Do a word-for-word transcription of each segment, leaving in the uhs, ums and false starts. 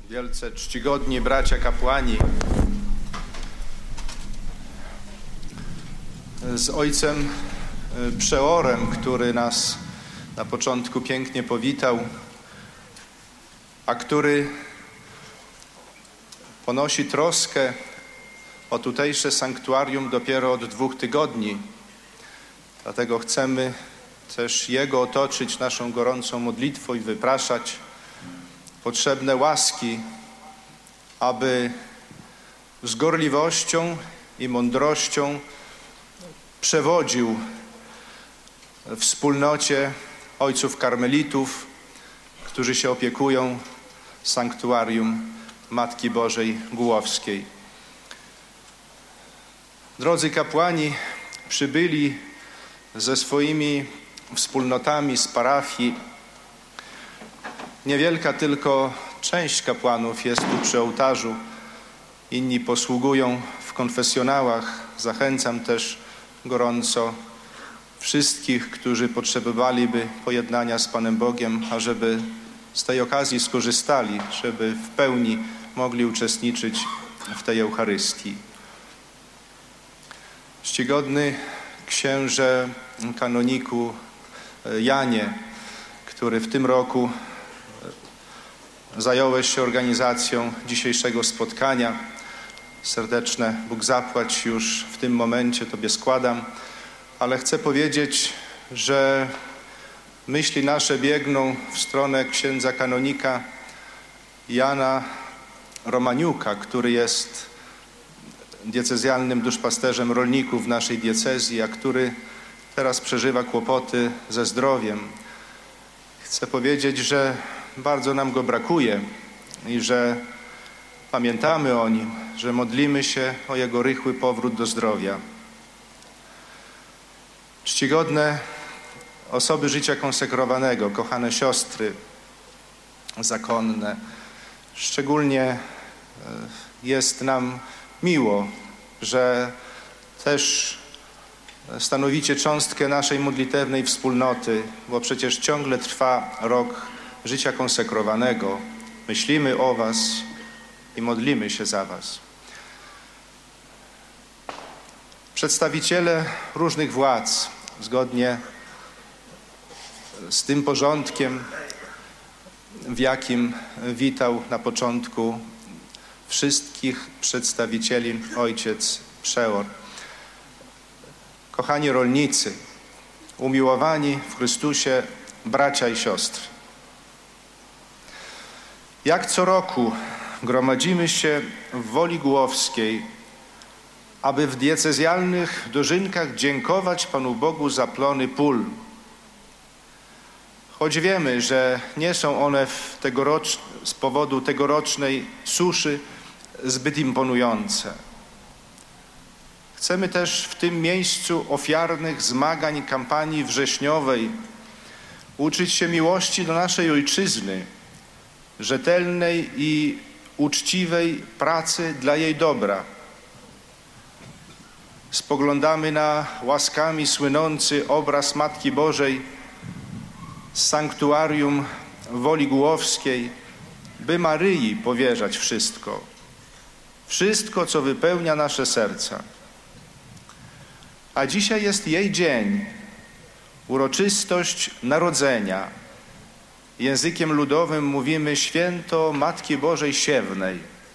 Wielce czcigodni bracia kapłani, z ojcem przeorem, który nas na początku pięknie powitał, a który ponosi troskę o tutejsze sanktuarium dopiero od dwóch tygodni. Dlatego chcemy też Jego otoczyć naszą gorącą modlitwą i wypraszać potrzebne łaski, aby z gorliwością i mądrością przewodził wspólnocie ojców karmelitów, którzy się opiekują sanktuarium Matki Bożej Głowskiej. Drodzy kapłani przybyli ze swoimi wspólnotami z parafii. Niewielka tylko część kapłanów jest tu przy ołtarzu. Inni posługują w konfesjonałach. Zachęcam też gorąco wszystkich, którzy potrzebowaliby pojednania z Panem Bogiem, ażeby z tej okazji skorzystali, żeby w pełni mogli uczestniczyć w tej Eucharystii. Czcigodny księże kanoniku Janie, który w tym roku zająłeś się organizacją dzisiejszego spotkania. Serdeczne Bóg zapłać już w tym momencie Tobie składam, ale chcę powiedzieć, że myśli nasze biegną w stronę księdza kanonika Jana Romaniuka, który jest diecezjalnym duszpasterzem rolników w naszej diecezji, a który teraz przeżywa kłopoty ze zdrowiem. Chcę powiedzieć, że bardzo nam go brakuje i że pamiętamy o nim, że modlimy się o jego rychły powrót do zdrowia. Czcigodne osoby życia konsekrowanego, kochane siostry zakonne, szczególnie jest nam miło, że też stanowicie cząstkę naszej modlitewnej wspólnoty, bo przecież ciągle trwa rok życia konsekrowanego. Myślimy o Was i modlimy się za Was. Przedstawiciele różnych władz, zgodnie z tym porządkiem, w jakim witał na początku wszystkich przedstawicieli ojciec przeor. Kochani rolnicy, umiłowani w Chrystusie bracia i siostry. Jak co roku gromadzimy się w Woli Głowskiej, aby w diecezjalnych dożynkach dziękować Panu Bogu za plony pól. Choć wiemy, że nie są one w tegorocz... z powodu tegorocznej suszy zbyt imponujące. Chcemy też w tym miejscu ofiarnych zmagań kampanii wrześniowej uczyć się miłości do naszej ojczyzny, rzetelnej i uczciwej pracy dla jej dobra. Spoglądamy na łaskami słynący obraz Matki Bożej z sanktuarium Woli Głowskiej, by Maryi powierzać wszystko, wszystko, co wypełnia nasze serca. A dzisiaj jest jej dzień, uroczystość narodzenia. Językiem ludowym mówimy święto Matki Bożej Siewnej.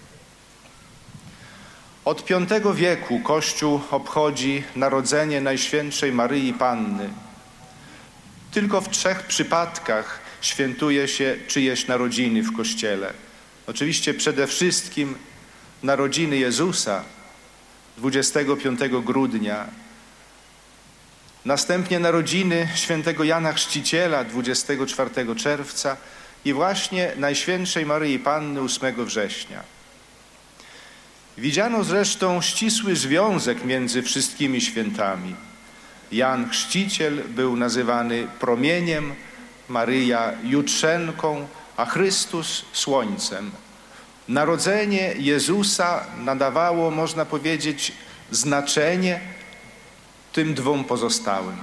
Od piątego wieku Kościół obchodzi narodzenie Najświętszej Maryi Panny. Tylko w trzech przypadkach świętuje się czyjeś narodziny w Kościele. Oczywiście przede wszystkim narodziny Jezusa dwudziestego piątego grudnia. Następnie narodziny świętego Jana Chrzciciela dwudziestego czwartego czerwca i właśnie Najświętszej Maryi Panny ósmego września. Widziano zresztą ścisły związek między wszystkimi świętami. Jan Chrzciciel był nazywany promieniem, Maryja jutrzenką, a Chrystus słońcem. Narodzenie Jezusa nadawało, można powiedzieć, znaczenie tym dwóm pozostałym.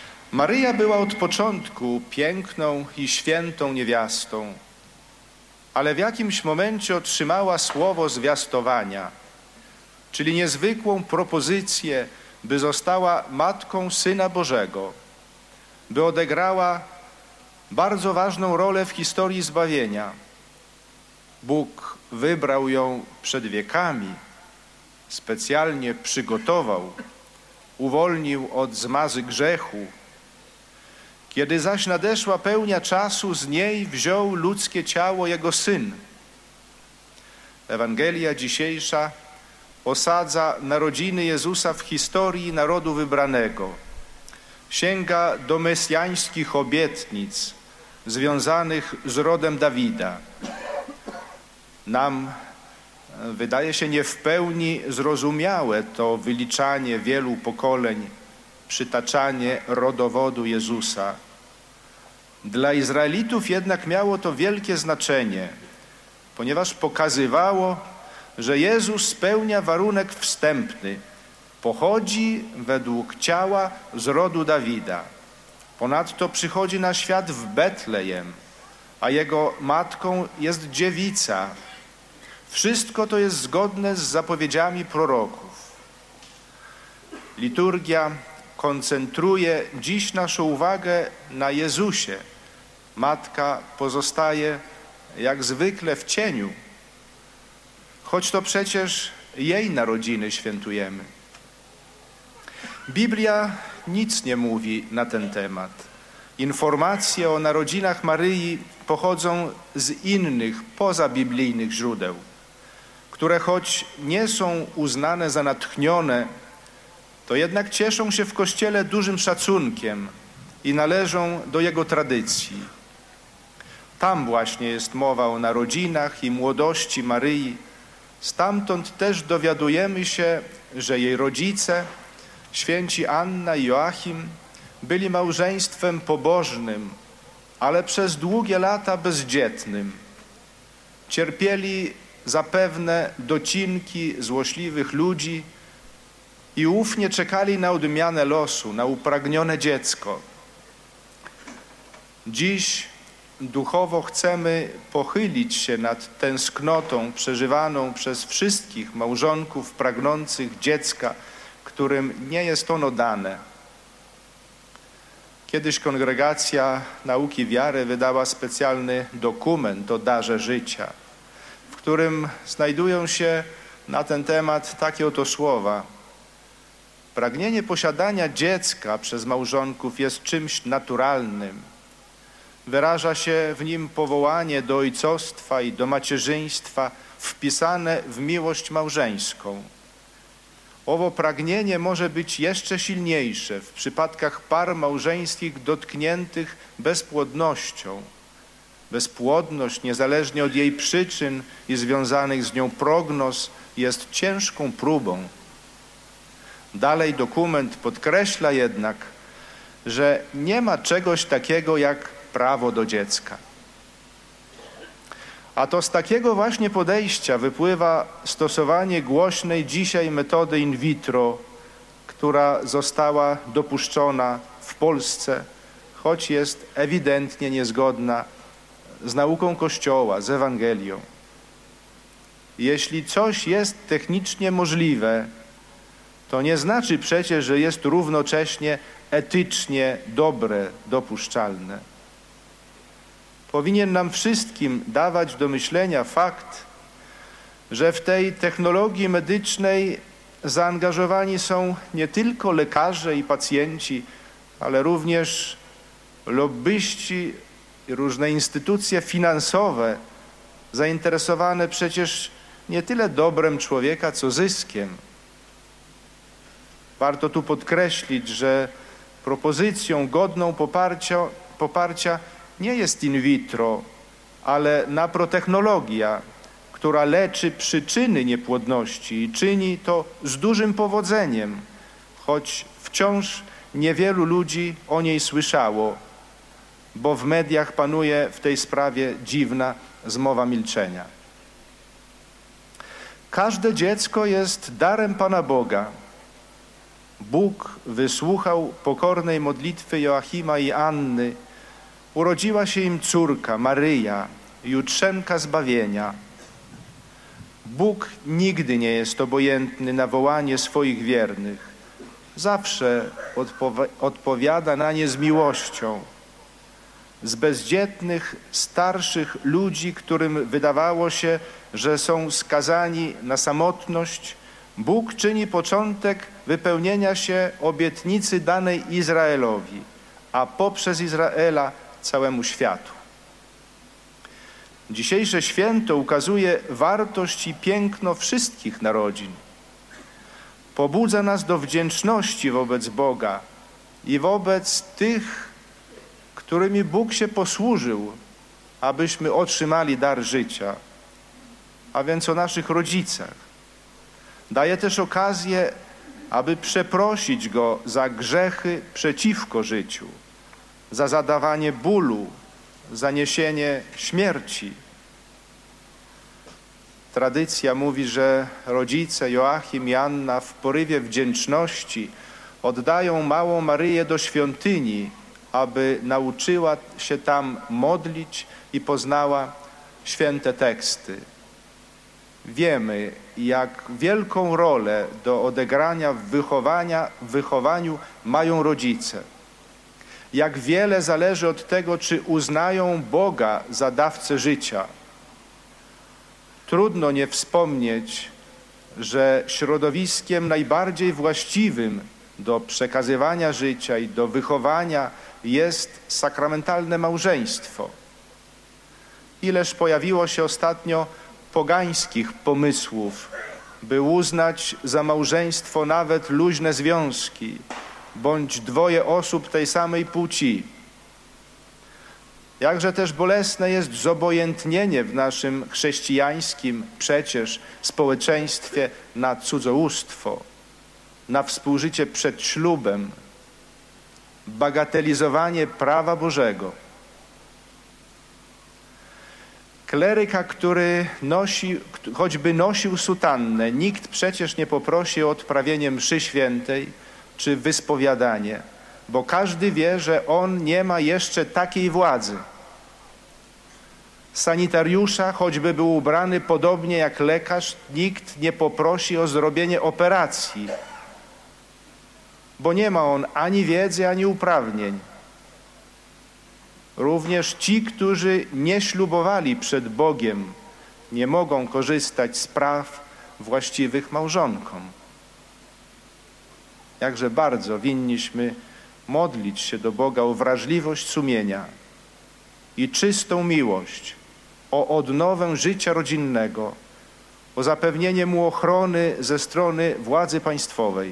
Maryja była od początku piękną i świętą niewiastą, ale w jakimś momencie otrzymała słowo zwiastowania, czyli niezwykłą propozycję, by została matką Syna Bożego, by odegrała bardzo ważną rolę w historii zbawienia. Bóg wybrał ją przed wiekami, specjalnie przygotował, uwolnił od zmazy grzechu. Kiedy zaś nadeszła pełnia czasu, z niej wziął ludzkie ciało Jego Syn. Ewangelia dzisiejsza osadza narodziny Jezusa w historii narodu wybranego. Sięga do mesjańskich obietnic związanych z rodem Dawida. Nam wydaje się nie w pełni zrozumiałe to wyliczanie wielu pokoleń, przytaczanie rodowodu Jezusa. Dla Izraelitów jednak miało to wielkie znaczenie, ponieważ pokazywało, że Jezus spełnia warunek wstępny. Pochodzi według ciała z rodu Dawida. Ponadto przychodzi na świat w Betlejem, a jego matką jest dziewica. Wszystko to jest zgodne z zapowiedziami proroków. Liturgia koncentruje dziś naszą uwagę na Jezusie. Matka pozostaje jak zwykle w cieniu, choć to przecież jej narodziny świętujemy. Biblia nic nie mówi na ten temat. Informacje o narodzinach Maryi pochodzą z innych, pozabiblijnych źródeł, które choć nie są uznane za natchnione, to jednak cieszą się w Kościele dużym szacunkiem i należą do jego tradycji. Tam właśnie jest mowa o narodzinach i młodości Maryi. Stamtąd też dowiadujemy się, że jej rodzice, święci Anna i Joachim, byli małżeństwem pobożnym, ale przez długie lata bezdzietnym. Cierpieli zapewne docinki złośliwych ludzi i ufnie czekali na odmianę losu, na upragnione dziecko. Dziś duchowo chcemy pochylić się nad tęsknotą przeżywaną przez wszystkich małżonków pragnących dziecka, którym nie jest ono dane. Kiedyś Kongregacja Nauki Wiary wydała specjalny dokument o darze życia, w którym znajdują się na ten temat takie oto słowa. Pragnienie posiadania dziecka przez małżonków jest czymś naturalnym. Wyraża się w nim powołanie do ojcostwa i do macierzyństwa wpisane w miłość małżeńską. Owo pragnienie może być jeszcze silniejsze w przypadkach par małżeńskich dotkniętych bezpłodnością. Bezpłodność, niezależnie od jej przyczyn i związanych z nią prognoz, jest ciężką próbą. Dalej dokument podkreśla jednak, że nie ma czegoś takiego jak prawo do dziecka. A to z takiego właśnie podejścia wypływa stosowanie głośnej dzisiaj metody in vitro, która została dopuszczona w Polsce, choć jest ewidentnie niezgodna z nauką Kościoła, z Ewangelią. Jeśli coś jest technicznie możliwe, to nie znaczy przecież, że jest równocześnie etycznie dobre, dopuszczalne. Powinien nam wszystkim dawać do myślenia fakt, że w tej technologii medycznej zaangażowani są nie tylko lekarze i pacjenci, ale również lobbyści i różne instytucje finansowe zainteresowane przecież nie tyle dobrem człowieka, co zyskiem. Warto tu podkreślić, że propozycją godną poparcia, poparcia nie jest in vitro, ale naprotechnologia, która leczy przyczyny niepłodności i czyni to z dużym powodzeniem, choć wciąż niewielu ludzi o niej słyszało, bo w mediach panuje w tej sprawie dziwna zmowa milczenia. Każde dziecko jest darem Pana Boga. Bóg wysłuchał pokornej modlitwy Joachima i Anny. Urodziła się im córka, Maryja, jutrzenka zbawienia. Bóg nigdy nie jest obojętny na wołanie swoich wiernych. Zawsze odpowi- odpowiada na nie z miłością. Z bezdzietnych, starszych ludzi, którym wydawało się, że są skazani na samotność, Bóg czyni początek wypełnienia się obietnicy danej Izraelowi, a poprzez Izraela całemu światu. Dzisiejsze święto ukazuje wartość i piękno wszystkich narodzin. Pobudza nas do wdzięczności wobec Boga i wobec tych, którymi Bóg się posłużył, abyśmy otrzymali dar życia, a więc o naszych rodzicach. Daje też okazję, aby przeprosić Go za grzechy przeciwko życiu, za zadawanie bólu, za niesienie śmierci. Tradycja mówi, że rodzice Joachim i Anna w porywie wdzięczności oddają małą Maryję do świątyni, aby nauczyła się tam modlić i poznała święte teksty. Wiemy, jak wielką rolę do odegrania w, wychowania, w wychowaniu mają rodzice. Jak wiele zależy od tego, czy uznają Boga za dawcę życia. Trudno nie wspomnieć, że środowiskiem najbardziej właściwym do przekazywania życia i do wychowania jest sakramentalne małżeństwo. Ileż pojawiło się ostatnio pogańskich pomysłów, by uznać za małżeństwo nawet luźne związki, bądź dwoje osób tej samej płci. Jakże też bolesne jest zobojętnienie w naszym chrześcijańskim przecież społeczeństwie na cudzołóstwo, na współżycie przed ślubem, bagatelizowanie prawa Bożego. Kleryka, który nosi, choćby nosił sutannę, nikt przecież nie poprosi o odprawienie mszy świętej czy wyspowiadanie, bo każdy wie, że on nie ma jeszcze takiej władzy. Sanitariusza, choćby był ubrany podobnie jak lekarz, nikt nie poprosi o zrobienie operacji, bo nie ma on ani wiedzy, ani uprawnień. Również ci, którzy nie ślubowali przed Bogiem, nie mogą korzystać z praw właściwych małżonkom. Jakże bardzo winniśmy modlić się do Boga o wrażliwość sumienia i czystą miłość, o odnowę życia rodzinnego, o zapewnienie mu ochrony ze strony władzy państwowej.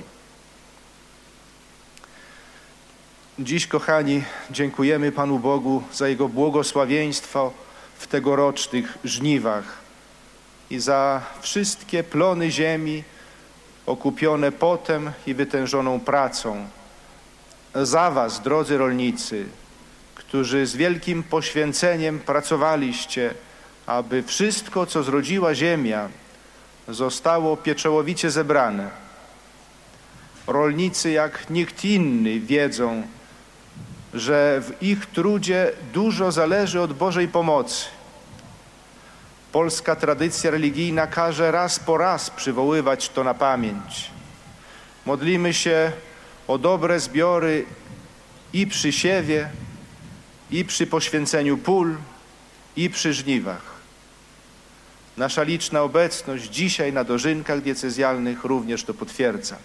Dziś, kochani, dziękujemy Panu Bogu za Jego błogosławieństwo w tegorocznych żniwach i za wszystkie plony ziemi okupione potem i wytężoną pracą. Za Was, drodzy rolnicy, którzy z wielkim poświęceniem pracowaliście, aby wszystko, co zrodziła ziemia, zostało pieczołowicie zebrane. Rolnicy jak nikt inny wiedzą, że w ich trudzie dużo zależy od Bożej pomocy. Polska tradycja religijna każe raz po raz przywoływać to na pamięć. Modlimy się o dobre zbiory i przy siewie, i przy poświęceniu pól, i przy żniwach. Nasza liczna obecność dzisiaj na dożynkach diecezjalnych również to potwierdza.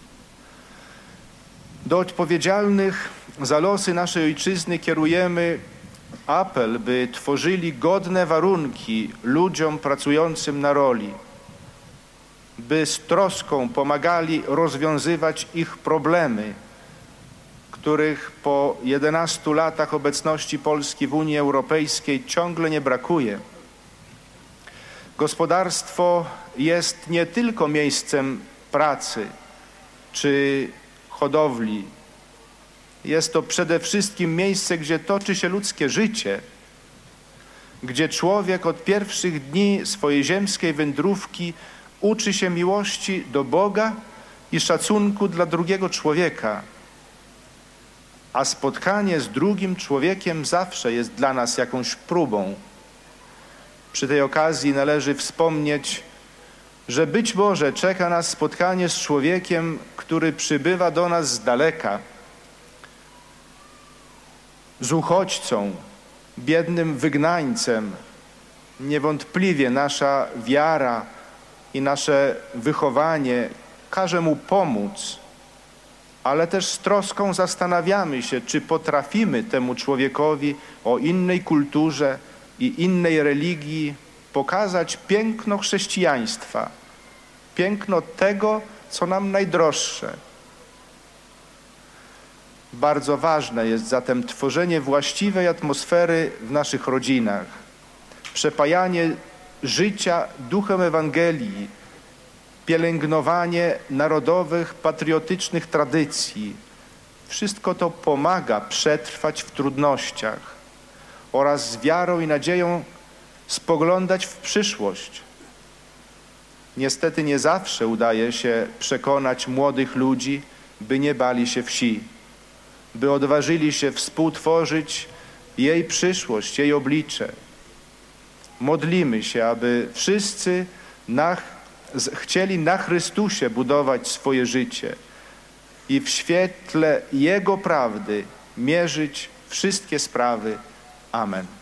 Do odpowiedzialnych za losy naszej ojczyzny kierujemy apel, by tworzyli godne warunki ludziom pracującym na roli, by z troską pomagali rozwiązywać ich problemy, których po jedenastu latach obecności Polski w Unii Europejskiej ciągle nie brakuje. Gospodarstwo jest nie tylko miejscem pracy czy hodowli. Jest to przede wszystkim miejsce, gdzie toczy się ludzkie życie, gdzie człowiek od pierwszych dni swojej ziemskiej wędrówki uczy się miłości do Boga i szacunku dla drugiego człowieka. A spotkanie z drugim człowiekiem zawsze jest dla nas jakąś próbą. Przy tej okazji należy wspomnieć, że być może czeka nas spotkanie z człowiekiem, który przybywa do nas z daleka, z uchodźcą, biednym wygnańcem. Niewątpliwie nasza wiara i nasze wychowanie każe mu pomóc, ale też z troską zastanawiamy się, czy potrafimy temu człowiekowi o innej kulturze i innej religii pokazać piękno chrześcijaństwa, piękno tego, co nam najdroższe. Bardzo ważne jest zatem tworzenie właściwej atmosfery w naszych rodzinach, przepajanie życia duchem Ewangelii, pielęgnowanie narodowych, patriotycznych tradycji. Wszystko to pomaga przetrwać w trudnościach oraz z wiarą i nadzieją spoglądać w przyszłość. Niestety nie zawsze udaje się przekonać młodych ludzi, by nie bali się wsi, by odważyli się współtworzyć jej przyszłość, jej oblicze. Modlimy się, aby wszyscy na, chcieli na Chrystusie budować swoje życie i w świetle Jego prawdy mierzyć wszystkie sprawy. Amen.